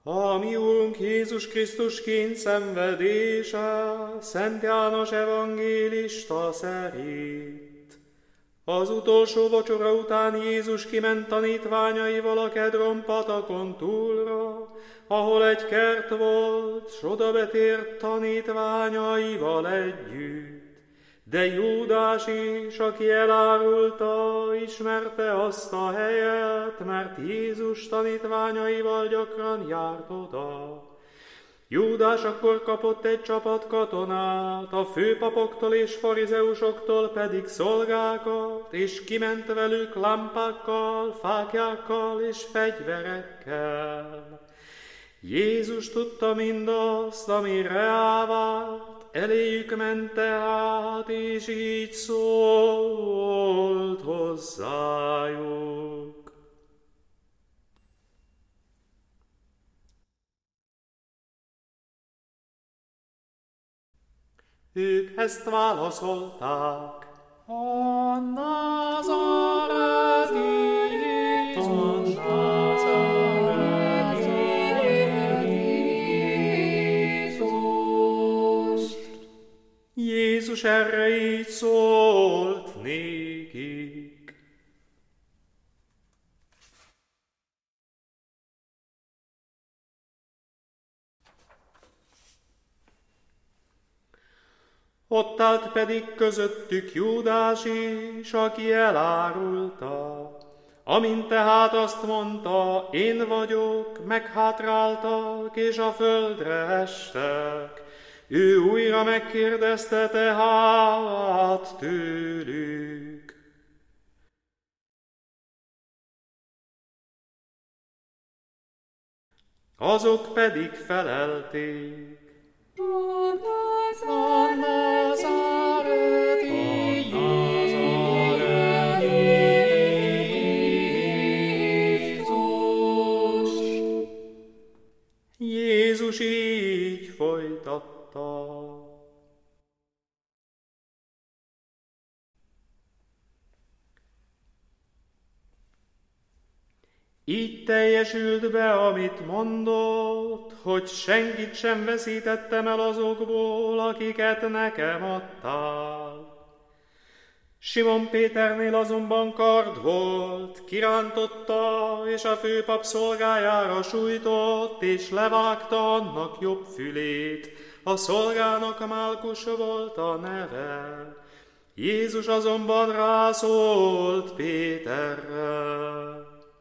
A mi Úrunk Jézus Krisztus kényszenvedése Szent János evangélista szerint. Az utolsó vacsora után Jézus kiment tanítványaival a Kedron patakon túlra, ahol egy kert volt, s oda betért tanítványaival együtt. De Júdás is, aki elárulta, ismerte azt a helyet, mert Jézus tanítványaival gyakran járt oda. Júdás akkor kapott egy csapat katonát, a főpapoktól és farizeusoktól pedig szolgákat, és kiment velük lámpákkal, fáklyákkal és fegyverekkel. Jézus tudta mindazt, ami reá vált, eléjük ment tehát, és így szólt hozzájuk. Ők ezt válaszolták: a názáreti Jézus, Jézus erre így szólt nékik: ott állt pedig közöttük Júdás is, aki elárulta. Amint tehát azt mondta, én vagyok, meghátráltak, és a földre estek. Ő újra megkérdezte tehát tőlük: azok pedig felelték: a názáreti Jézus. Jézus így folytatta: így teljesült be, amit mondott, hogy senkit sem veszítettem el azokból, akiket nekem adtál. Simon Péternél azonban kard volt, kirántotta, és a főpap szolgájára sújtott, és levágta annak jobb fülét. A szolgának Málkus volt a neve. Jézus azonban rászólt Péterre: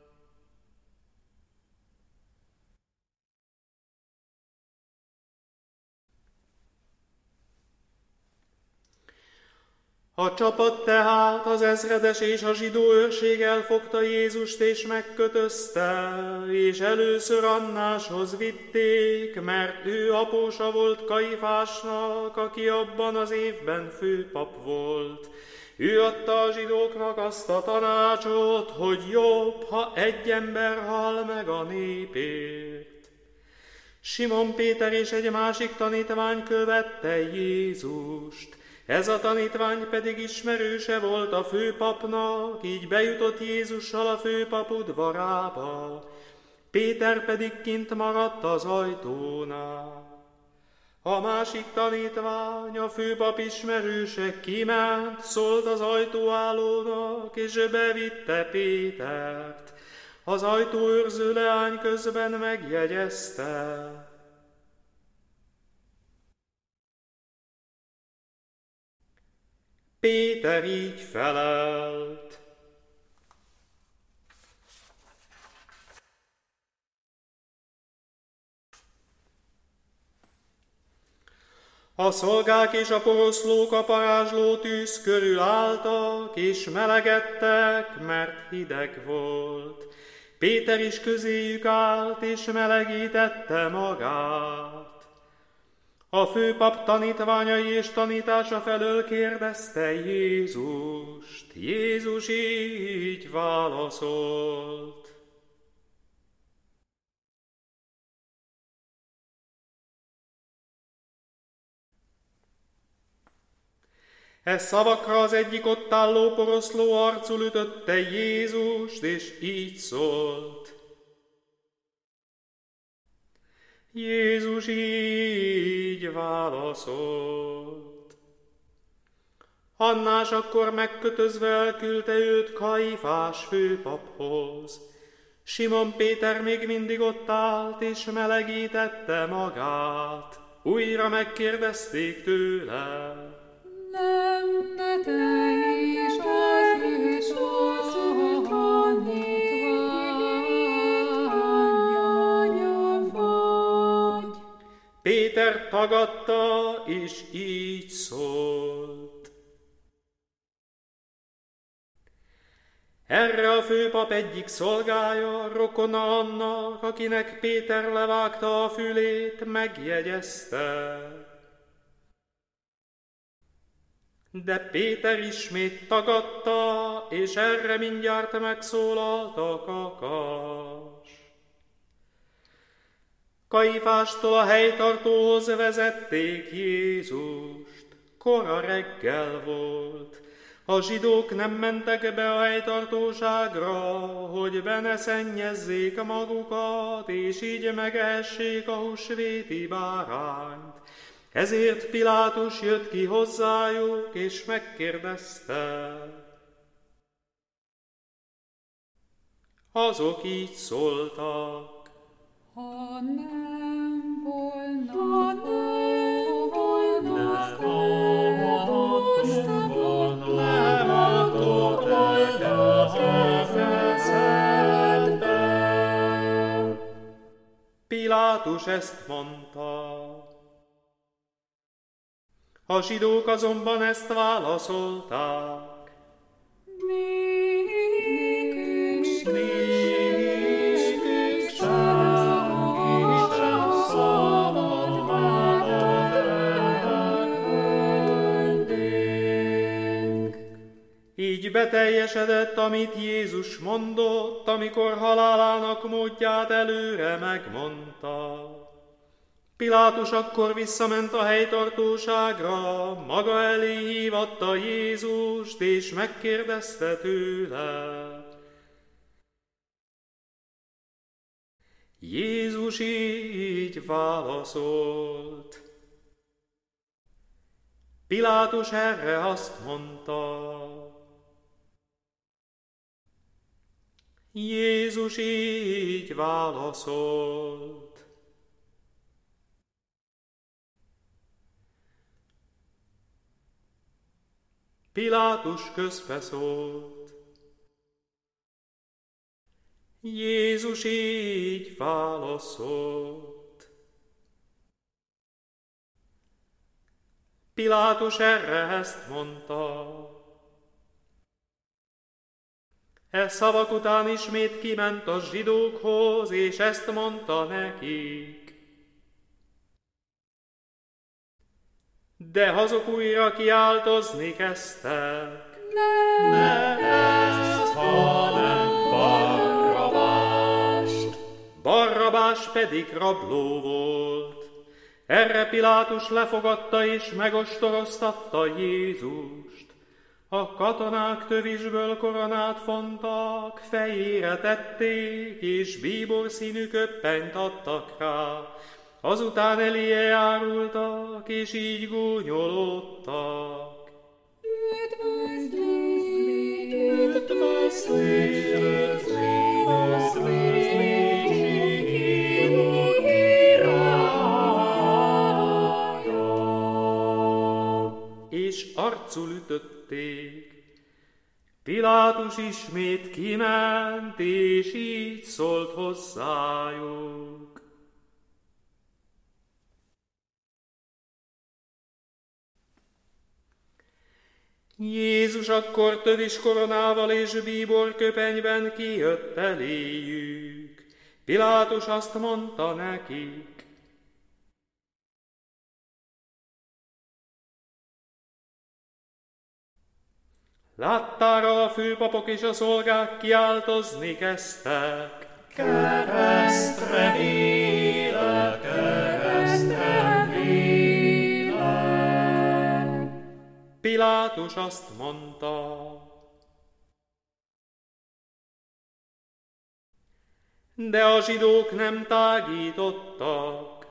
a csapat tehát, az ezredes és a zsidó őrség elfogta Jézust és megkötözte, és először Annáshoz vitték, mert ő apósa volt Kajfásnak, aki abban az évben főpap volt. Ő adta a zsidóknak azt a tanácsot, hogy jobb, ha egy ember hal meg a népért. Simon Péter és egy másik tanítvány követte Jézust. Ez a tanítvány pedig ismerőse volt a főpapnak, így bejutott Jézussal a főpap udvarába. Péter pedig kint maradt az ajtónál. A másik tanítvány, a főpap ismerőse kiment, szólt az ajtóállónak, és bevitte Pétert. Az ajtóőrző leány közben megjegyezte: Péter így felelt: a szolgák és a poroszlók a parázsló tűz körül álltak, és melegedtek, mert hideg volt. Péter is közéjük állt, és melegítette magát. A főpap tanítványai és tanítása felől kérdezte Jézust. Jézus így válaszolt: szavakra az egyik ott álló poroszló arcul ütötte Jézust, és így szólt: Jézus így válaszolt. Annás akkor megkötözve elküldte őt Kaifás főpaphoz. Simon Péter még mindig ott állt, és melegítette magát. Újra megkérdezték tőle. Nem te is az ő tanítványa vagy? Péter tagadta, és így szólt. Erre a főpap egyik szolgája, rokona annak, akinek Péter levágta a fülét, megjegyezte. De Péter ismét tagadta, és erre mindjárt megszólalt a kakas. Kaifástól a helytartóhoz vezették Jézust. Kora reggel volt. A zsidók nem mentek be a helytartóságra, hogy be ne szennyezzék magukat, és így megehessék a húsvéti bárányt. Ezért Pilátus jött ki hozzájuk, és megkérdezte. Azok így szóltak. Ha nem volna nem adott volna kezedbe. Pilátus ezt mondta. A zsidók azonban ezt válaszolták. Nékünk sem szabad megölnünk. Így beteljesedett, amit Jézus mondott, amikor halálának módját előre megmondta. Pilátus akkor visszament a helytartóságra, maga elé hívatta Jézust, és megkérdezte tőle. Jézus így válaszolt. Pilátus erre azt mondta. Jézus így válaszolt. Pilátus közbeszólt. Jézus így válaszolt. Pilátus erre ezt mondta. E szavak után ismét kiment a zsidókhoz, és ezt mondta nekik. De azok újra kiáltozni kezdtek. Ne ezt, hanem Barrabást. Barrabás pedig rabló volt. Erre Pilátus lefogadta és megostoroztatta Jézust. A katonák tövisből koronát fontak, fejére tették, és bíborszínű köppenyt adtak rá. Azután eléje járultak, és így gúnyolódtak. Üdvözli, üdvözli, üdvözli, hívó királya. És arcul ütötték. Pilátus ismét kiment, és így szólt hozzájuk. Jézus akkor tövis koronával és bíborköpenyben kijött eléjük. Pilátus azt mondta nekik. Láttára a főpapok és a szolgák kiáltozni kezdtek. Keresztre élek, keresztre vélek. Pilátus azt mondta. De a zsidók nem tágítottak.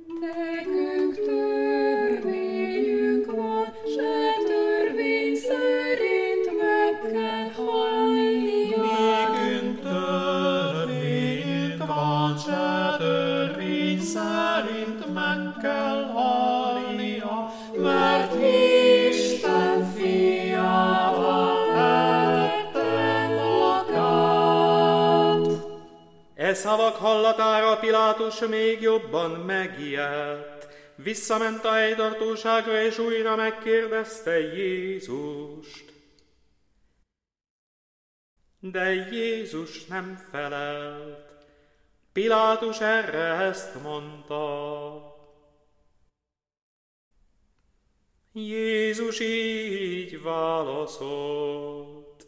Nekünk törvényünk van, se törvény szerint meg kell halnia. Nékünk törvényünk van, se törvény szerint meg kell halnia, mert Isten fiával eltette magát. E szavak hallatára Pilátus még jobban megijedt. Visszament a helytartóságra, és újra megkérdezte Jézust. De Jézus nem felelt. Pilátus erre ezt mondta. Jézus így válaszolt.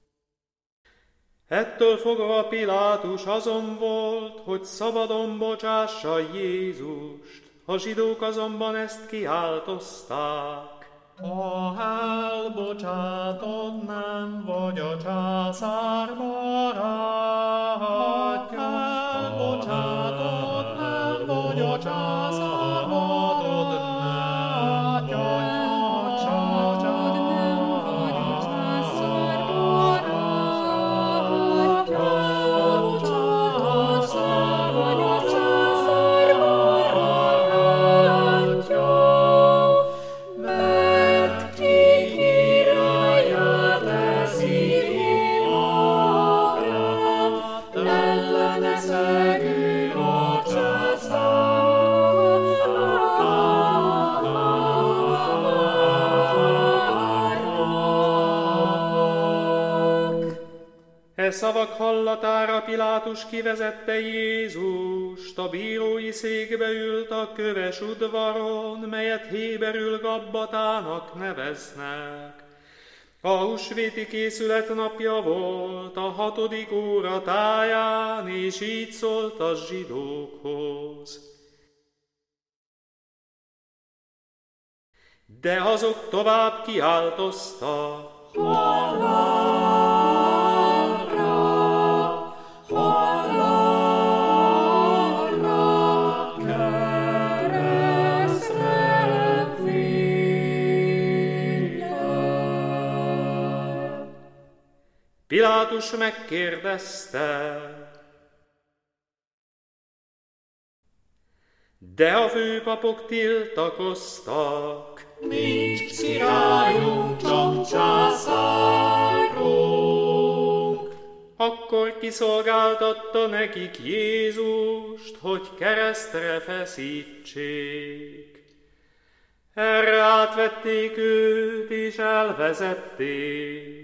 Ettől fogva Pilátus azon volt, hogy szabadon bocsássa Jézust. A zsidók azonban ezt kiáltozták. Ha elbocsátod, nem vagy a császár barátja. Elbocsátod, nem vagy a császár barátja. E szavak hallatára Pilátus kivezette Jézust, a bírói székbe ült a köves udvaron, melyet héberül Gabbatának neveznek. A húsvéti készület napja volt, a 6. óra táján, és így szólt a zsidókhoz. De azok tovább kiáltoztak. Pilátus megkérdezte, de a főpapok tiltakoztak. Nincs királyunk, csak császárunk. Akkor kiszolgáltatta nekik Jézust, hogy keresztre feszítsék. Erre átvették őt és elvezették.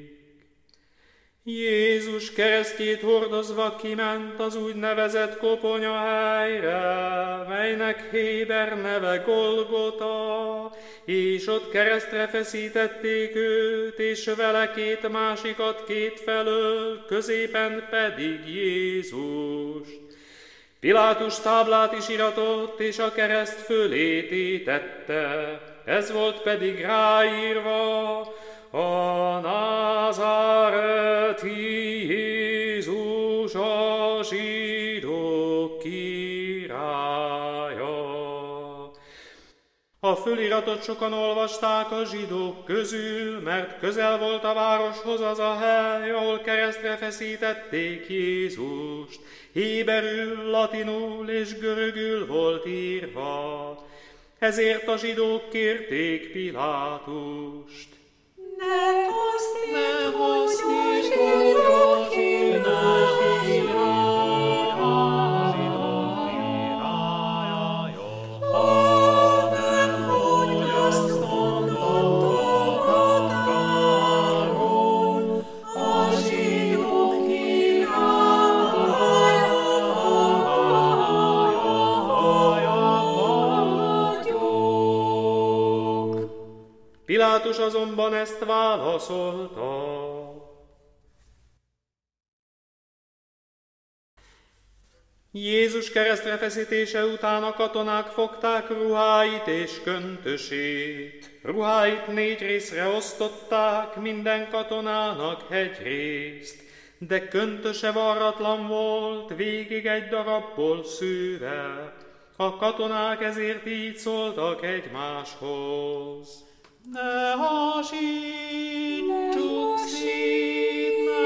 Jézus keresztjét hordozva kiment az úgynevezett koponyahelyre, melynek héber neve Golgota, és ott keresztre feszítették őt, és vele két másikat kétfelől, középen pedig Jézust. Pilátus táblát is iratott, és a kereszt fölé tétette, ez volt pedig ráírva: a názáreti Jézus a zsidók királya. A föliratot sokan olvasták a zsidók közül, mert közel volt a városhoz az a hely, ahol keresztre feszítették Jézust. Héberül, latinul és görögül volt írva. Ezért a zsidók kérték Pilátust. Ne hozd is, hogy a zsidók királya, hanem hogy azt mondottok akkáron, a zsidók királya vagyok. Pilátus azonban ezt válaszolta. Jézus keresztre feszítése után a katonák fogták ruháit és köntösét. Ruháit 4 részre osztották, minden katonának egy részt, de köntöse varratlan volt, végig egy darabból szőve. A katonák ezért így szóltak egymáshoz. Ne hasítsuk szét, ne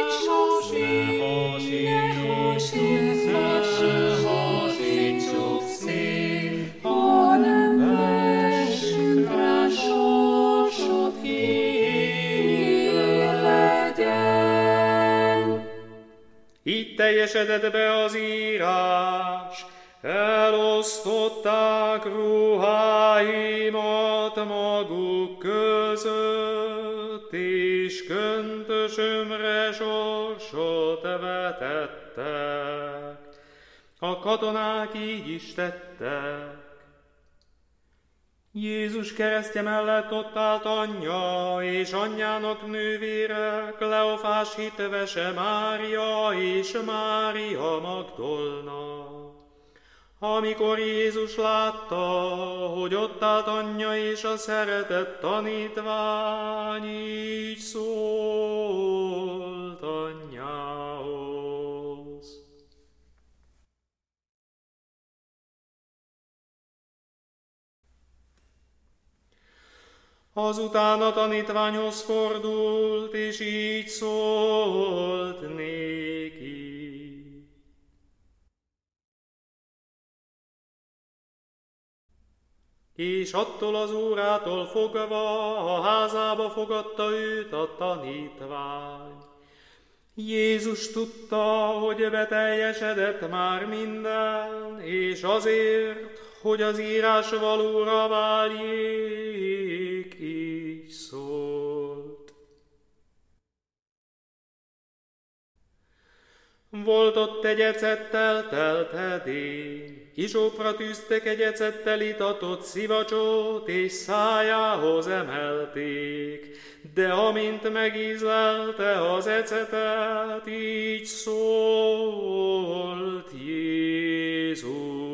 hasítsuk szét, hanem vessünk rá sorsot, hír legyen. Így teljesedett be az írás, elosztották ruháimat maguk között, és köntösömre sorsot vetettek. A katonák így is tettek. Jézus keresztje mellett ott állt anyja és anyjának nővére, Kleofás hitvese Mária és Mária Magdolna. Amikor Jézus látta, hogy ott állt anyja és a szeretett tanítvány, így szólt anyjához. Azután a tanítványhoz fordult, és így szólt néki. És attól az órától fogva a házába fogadta őt a tanítvány. Jézus tudta, hogy beteljesedett már minden, és azért, hogy az írás valóra váljék, így szólt. Volt ott egy ecettel telt edény, Izsópra tűztek egy ecettel itatott szivacsot, és szájához emelték, de amint megízlelte az ecetet, így szólt Jézus.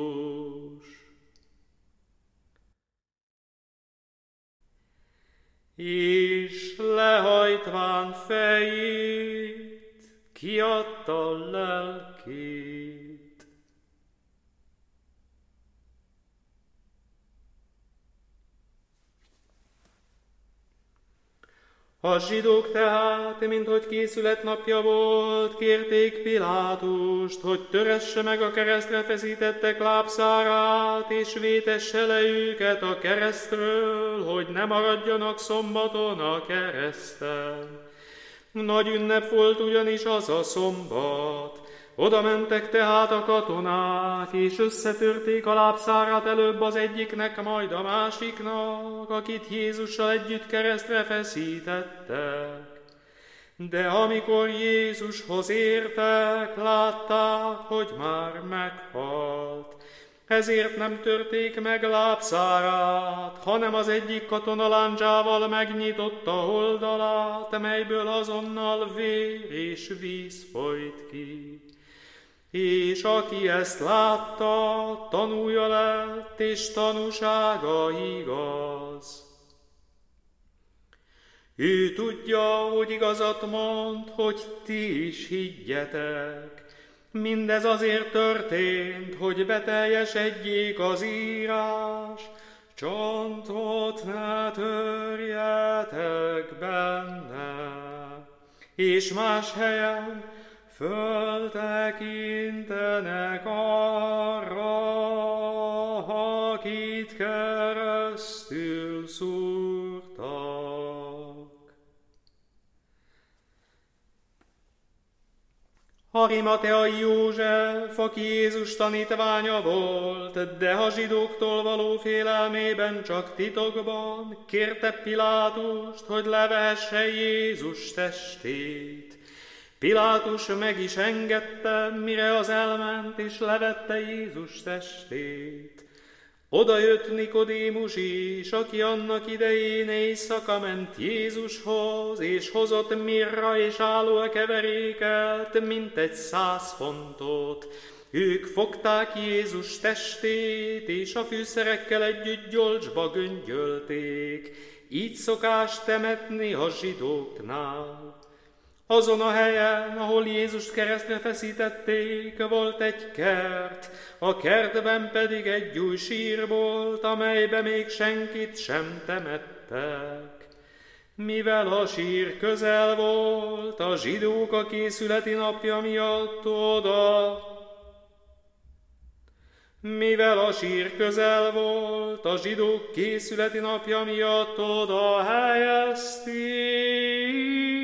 És lehajtván fejét, kiadta lelkét. A zsidók tehát, minthogy készületnapja volt, kérték Pilátust, hogy töresse meg a keresztre feszítettek lábszárát, és vétesse le őket a keresztről, hogy ne maradjanak szombaton a kereszten. Nagy ünnep volt ugyanis az a szombat. Oda mentek tehát a katonák, és összetörték a lábszárát előbb az egyiknek, majd a másiknak, akit Jézussal együtt keresztre feszítettek. De amikor Jézushoz értek, látták, hogy már meghalt. Ezért nem törték meg lábszárát, hanem az egyik katona lándzsával megnyitotta oldalát, melyből azonnal vér és víz folyt ki. És aki ezt látta, tanúja lett, és tanúsága igaz. Ő tudja, hogy igazat mond, hogy ti is higgyetek. Mindez azért történt, hogy beteljesedjék az írás, csontot ne törjetek benne. És más helyen föltekintenek arra, akit keresztül szúrtak. Arimateai József, aki Jézus tanítványa volt, de a zsidóktól való félelmében csak titokban, kérte Pilátust, hogy levehesse Jézus testét. Pilátus meg is engedte, mire az elment, és levette Jézus testét. Oda jött Nikodémus is, aki annak idején éjszaka ment Jézushoz, és hozott mirra és aloekeveréket, mintegy 100 fontot. Ők fogták Jézus testét, és a fűszerekkel együtt gyolcsba göngyölték. Így szokás temetni a zsidóknál. Azon a helyen, ahol Jézust keresztre feszítették, volt egy kert, a kertben pedig egy új sír volt, amelybe még senkit sem temettek. Mivel a sír közel volt, a zsidók a készületi napja miatt oda helyezték.